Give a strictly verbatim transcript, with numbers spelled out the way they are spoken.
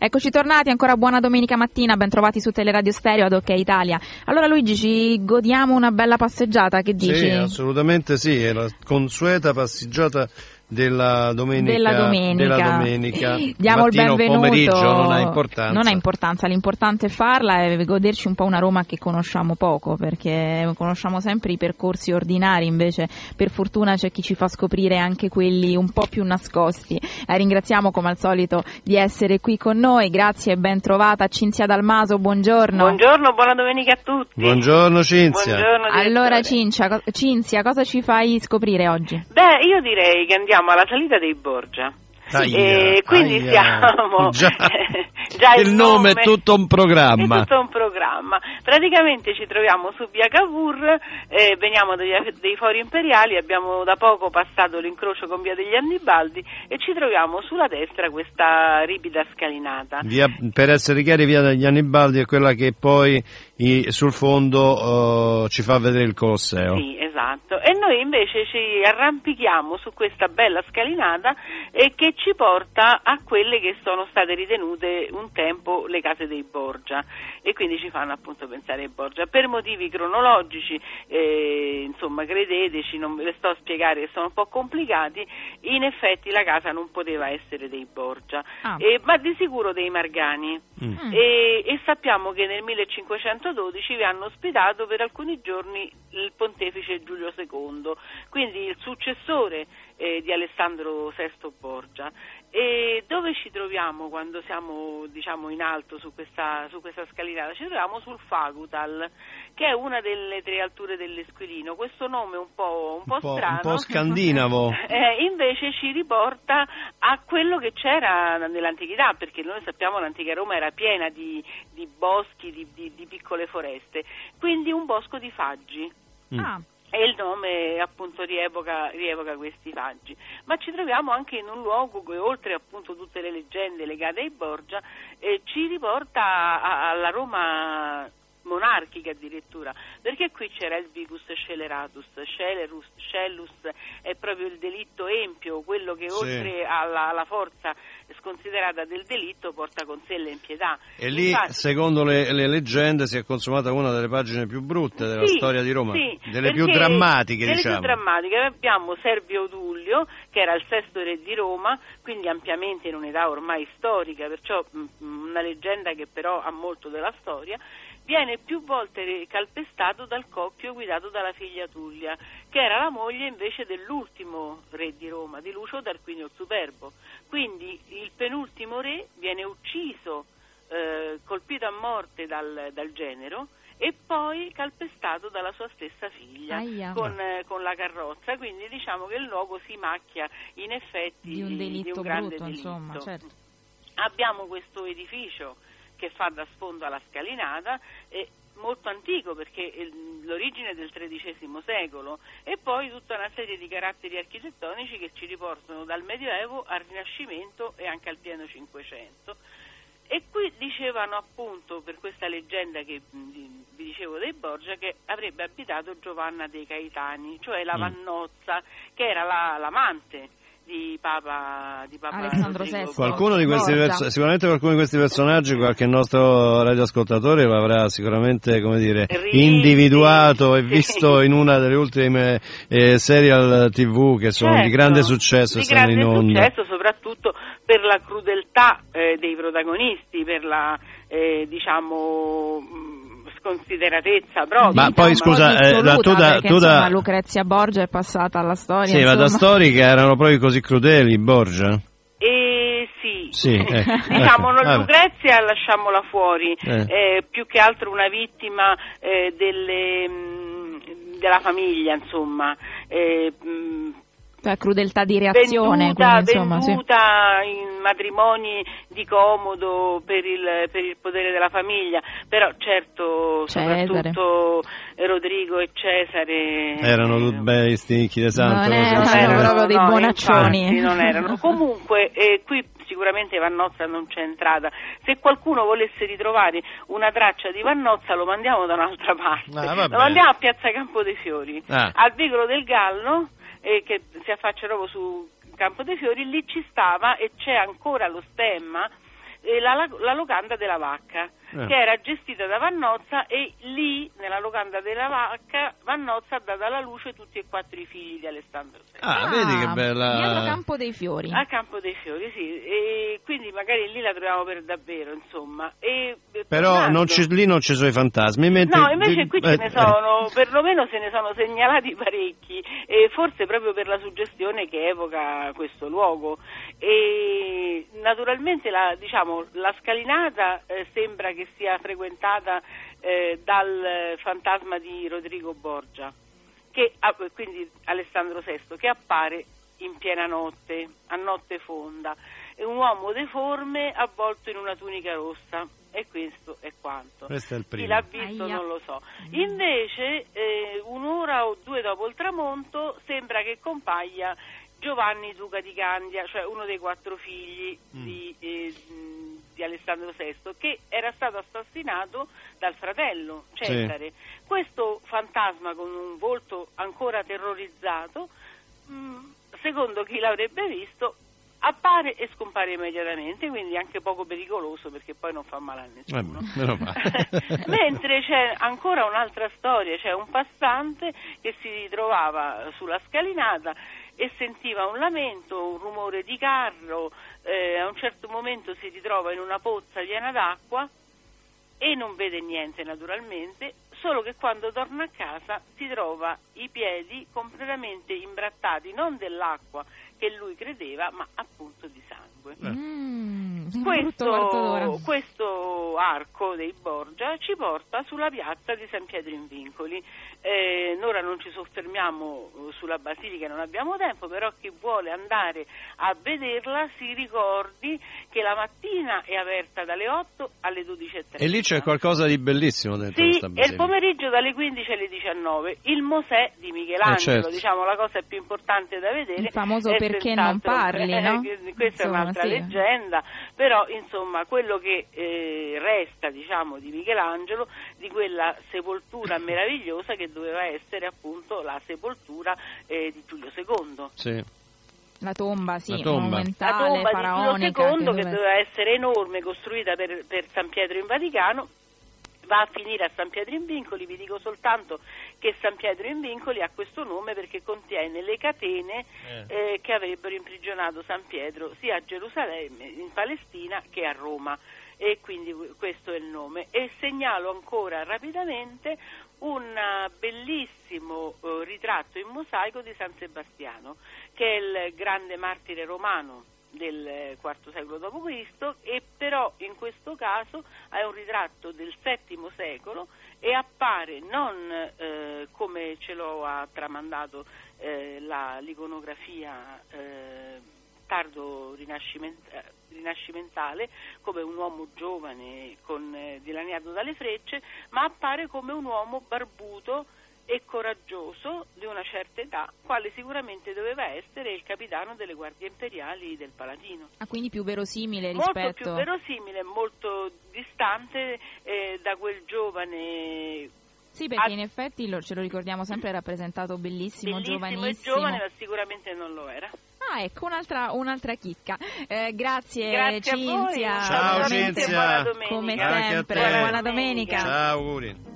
Eccoci tornati, ancora buona domenica mattina, ben trovati su Teleradio Stereo ad OK Italia. Allora Luigi, ci godiamo una bella passeggiata, che dici? Sì, assolutamente sì, è la consueta passeggiata della domenica. Della domenica. Della domenica. Diamo Mattino, il benvenuto. pomeriggio non ha importanza. Non ha importanza, l'importante è farla e goderci un po' una Roma che conosciamo poco, perché conosciamo sempre i percorsi ordinari, invece per fortuna c'è chi ci fa scoprire anche quelli un po' più nascosti. La ringraziamo come al solito di essere qui con noi, grazie e ben trovata Cinzia Dalmaso, buongiorno. Buongiorno, buona domenica a tutti. Buongiorno Cinzia. Buongiorno, allora Cinzia, Cinzia, cosa ci fai scoprire oggi? Beh, io direi che andiamo alla salita dei Borgia. Aia, e quindi aia. siamo già, già il, il nome, nome è tutto un programma. È tutto un programma. Praticamente ci troviamo su via Cavour, eh, veniamo dei, dei Fori Imperiali, abbiamo da poco passato l'incrocio con via degli Annibaldi e ci troviamo sulla destra questa ripida scalinata. Via, per essere chiari, via degli Annibaldi è quella che poi i, sul fondo uh, ci fa vedere il Colosseo. Sì, esatto. E noi invece ci arrampichiamo su questa bella scalinata e che ci porta a quelle che sono state ritenute un tempo le case dei Borgia, e quindi ci fanno appunto pensare ai Borgia per motivi cronologici, eh, insomma credeteci, non ve le sto a spiegare che sono un po' complicati. In effetti la casa non poteva essere dei Borgia, ah. eh, ma di sicuro dei Margani. mm. e, e sappiamo che nel millecinquecentododici vi hanno ospitato per alcuni giorni il pontefice Giulio secondo, quindi il successore eh, di Alessandro sesto Borgia. E dove ci troviamo quando siamo, diciamo, in alto su questa, su questa scalinata? Ci troviamo sul Fagutal, che è una delle tre alture dell'Esquilino. Questo nome un po', un po', un po' strano, un po' scandinavo, eh, invece ci riporta a quello che c'era nell'antichità, perché noi sappiamo che l'antica Roma era piena di, di boschi, di, di, di piccole foreste, quindi un bosco di faggi. Mm. Ah. E il nome appunto rievoca, rievoca questi faggi, ma ci troviamo anche in un luogo che, oltre appunto tutte le leggende legate ai Borgia, eh, ci riporta a, alla Roma monarchica addirittura, perché qui c'era il vicus sceleratus, scelerus, scellus è proprio il delitto empio, quello che sì. oltre alla, alla forza sconsiderata del delitto porta con sé l'empietà. E lì, infatti, secondo le, le leggende, si è consumata una delle pagine più brutte della sì, storia di Roma, sì, delle più drammatiche, delle diciamo. più drammatiche. Abbiamo Servio Tullio, che era il sesto re di Roma, quindi ampiamente in un'età ormai storica, perciò mh, una leggenda che però ha molto della storia. Viene più volte calpestato dal coppio guidato dalla figlia Tullia, che era la moglie invece dell'ultimo re di Roma, di Lucio Tarquinio il Superbo. Quindi il penultimo re viene ucciso, eh, colpito a morte dal, dal genero, e poi calpestato dalla sua stessa figlia con, eh, con la carrozza. Quindi diciamo che il luogo si macchia in effetti di un delitto di un grande brutto, delitto. insomma, certo. Abbiamo questo edificio che fa da sfondo alla scalinata, è molto antico perché l'origine è del tredicesimo secolo, e poi tutta una serie di caratteri architettonici che ci riportano dal Medioevo al Rinascimento e anche al pieno Cinquecento. E qui dicevano appunto, per questa leggenda che vi dicevo dei Borgia, che avrebbe abitato Giovanna dei Caetani, cioè la Vannozza, che era la, l'amante di Papa, di Papa Alessandro sesto. Qualcuno di questi perso- sicuramente qualcuno di questi personaggi, qualche nostro radioascoltatore lo avrà sicuramente, come dire, individuato e visto in una delle ultime eh, serial tivù che sono certo, di grande successo, di stanno grande in onda. successo soprattutto per la crudeltà eh, dei protagonisti, per la eh, diciamo consideratezza proprio. Ma poi scusa, eh, da, tu da, perché, tu insomma, da... Lucrezia Borgia è passata alla storia. Sì, insomma. ma da storica erano proprio così crudeli Borgia? Eh, sì, sì eh, diciamo ecco. non Lucrezia, lasciamola fuori, eh. eh, più che altro una vittima eh, delle, mh, della famiglia, insomma. Eh, mh, Cioè, crudeltà di reazione, venduta, quindi, insomma, venduta sì. in matrimoni di comodo per il, per il potere della famiglia, però certo Cesare. soprattutto Rodrigo e Cesare erano tutti bei stinchi di santo, non erano, erano proprio dei no, bonaccioni, infatti, non erano. Comunque eh, qui sicuramente Vannozza non c'è entrata. Se qualcuno volesse ritrovare una traccia di Vannozza lo mandiamo da un'altra parte, ah, lo mandiamo a Piazza Campo dei Fiori, ah. al Vicolo del Gallo, eh, che si affaccia proprio su Campo dei Fiori. Lì ci stava e c'è ancora lo stemma eh, la, la locanda della Vacca, eh. che era gestita da Vannozza, e lì, nella locanda della Vacca, Vannozza ha dato alla luce tutti e quattro i figli di Alessandro sesto. Ah, ah, vedi che bella... Dietro Campo dei Fiori. A Campo dei Fiori, sì, e quindi magari lì la troviamo per davvero, insomma. E, però tornando... non ci, lì non ci sono i fantasmi. Mentre... No, invece qui ce ne sono, perlomeno se ne sono segnalati parecchi, e forse proprio per la suggestione che evoca questo luogo. E naturalmente la, diciamo, la scalinata eh, sembra che sia frequentata eh, dal fantasma di Rodrigo Borgia, che, quindi Alessandro sesto, che appare in piena notte, a notte fonda. È un uomo deforme avvolto in una tunica rossa, e questo è quanto. Questo è il primo. Chi l'ha visto Aia. non lo so. Invece eh, un'ora o due dopo il tramonto sembra che compaia Giovanni Duca di Candia, cioè uno dei quattro figli mm. di, eh, di Alessandro sesto, che era stato assassinato dal fratello Cesare. Sì. Questo fantasma con un volto ancora terrorizzato, mh, secondo chi l'avrebbe visto, appare e scompare immediatamente, quindi anche poco pericoloso, perché poi non fa male a nessuno. Eh, Mentre c'è ancora un'altra storia, c'è un passante che si ritrovava sulla scalinata e sentiva un lamento, un rumore di carro, eh, a un certo momento si ritrova in una pozza piena d'acqua e non vede niente naturalmente, solo che quando torna a casa si trova i piedi completamente imbrattati, non dell'acqua che lui credeva, ma appunto di sangue. Mm, questo, questo arco dei Borgia ci porta sulla piazza di San Pietro in Vincoli. Eh, ora non ci soffermiamo sulla basilica, non abbiamo tempo, però chi vuole andare a vederla si ricordi che la mattina è aperta dalle otto alle dodici e trenta. E lì c'è qualcosa di bellissimo dentro sì, questa basilica. E il pomeriggio dalle quindici alle diciannove il Mosè di Michelangelo, eh certo. diciamo la cosa più importante da vedere. Il famoso perché non parli, no? Questa insomma, è un'altra sì. leggenda, però insomma quello che eh, resta, diciamo, di Michelangelo, di quella sepoltura meravigliosa che doveva essere appunto la sepoltura eh, di Giulio secondo. Sì. La tomba, sì, la tomba. monumentale, la tomba faraonica, di Giulio secondo, che, che doveva essere enorme, costruita per, per San Pietro in Vaticano, va a finire a San Pietro in Vincoli. Vi dico soltanto che San Pietro in Vincoli ha questo nome perché contiene le catene eh. Eh, che avrebbero imprigionato San Pietro sia a Gerusalemme, in Palestina, che a Roma, e quindi questo è il nome. E segnalo ancora rapidamente un bellissimo eh, ritratto in mosaico di San Sebastiano, che è il grande martire romano del quarto secolo dopo Cristo, e però in questo caso è un ritratto del settimo secolo e appare non eh, come ce lo ha tramandato eh, la, l'iconografia eh, tardo rinasciment- rinascimentale, come un uomo giovane con eh, dilaniato dalle frecce, ma appare come un uomo barbuto e coraggioso di una certa età, quale sicuramente doveva essere il capitano delle guardie imperiali del Palatino. Ah, quindi più verosimile rispetto... Molto più verosimile, molto distante eh, da quel giovane... Sì, perché in effetti lo, ce lo ricordiamo sempre rappresentato bellissimo, bellissimo giovanissimo. e giovane, ma sicuramente non lo era. Ah, ecco, un'altra, un'altra chicca. Eh, grazie, grazie Cinzia. Ciao Cinzia. Buona domenica. Come Anche sempre, a te. buona domenica. Ciao, auguri.